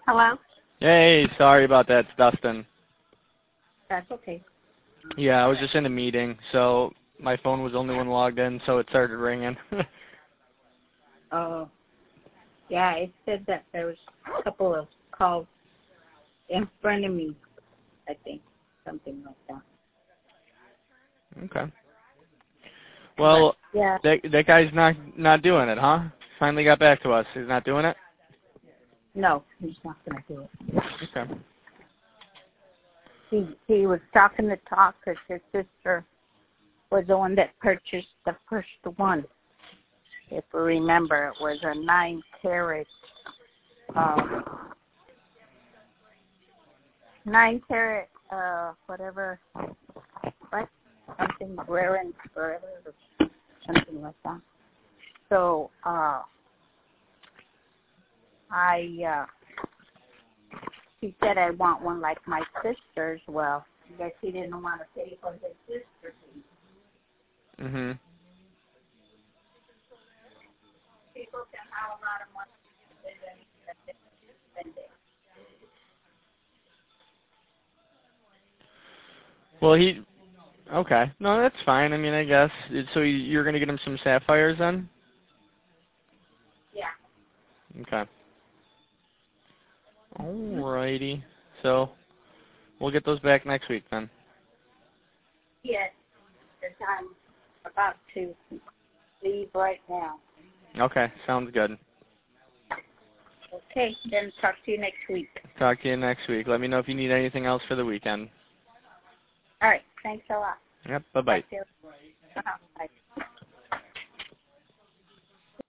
Hello? Hey, sorry about that. It's Dustin. That's okay. Yeah, I was just in a meeting, so my phone was the only one logged in, so it started ringing. Oh, yeah, it said that there was a couple of calls in front of me, I think, something like that. Okay. Well, But, yeah, that guy's not doing it, huh? Finally got back to us. He's not doing it? no, he's not going to do it. Okay. He was talking the talk because his sister was the one that purchased the first one. If we remember, it was a 9-carat, 9-carat, whatever, what? Something rare and forever, or something like that. So, he said, I want one like my sister's. Well, I guess he didn't want to pay for his sister's. Mhm. People can have a lot of money and then spend it. Well, okay. No, that's fine. I mean, I guess. So you're going to get him some sapphires then? Yeah. Okay. Alrighty. So we'll get those back next week then. Yes. Because I'm about to leave right now. Okay, sounds good. Okay, then talk to you next week. Talk to you next week. Let me know if you need anything else for the weekend. All right. Thanks a lot. Yep, bye-bye. Talk to you. Bye.